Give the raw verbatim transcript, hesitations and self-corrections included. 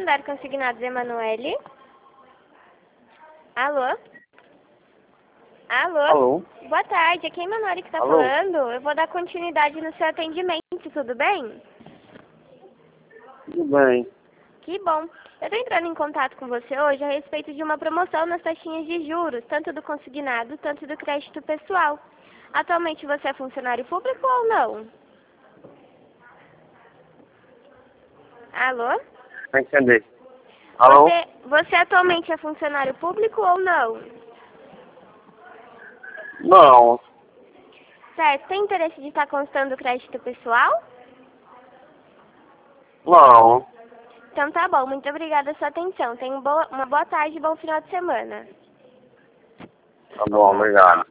Santander Consignados, Emanuele. Alô? Alô? Alô? Boa tarde, aqui é a Emanuele que está Alô? falando. Eu vou dar continuidade no seu atendimento, tudo bem? Tudo bem. Que bom. Eu estou entrando em contato com você hoje a respeito de uma promoção nas taxinhas de juros, tanto do consignado, tanto do crédito pessoal. Atualmente você é funcionário público ou não? Alô? Não entendi. Alô? Você, você atualmente é funcionário público ou não? Não. Certo. Tem interesse de estar constando o crédito pessoal? Não. Então tá bom. Muito obrigada pela sua atenção. Tenha uma boa, uma boa tarde e bom final de semana. Tá bom, obrigado.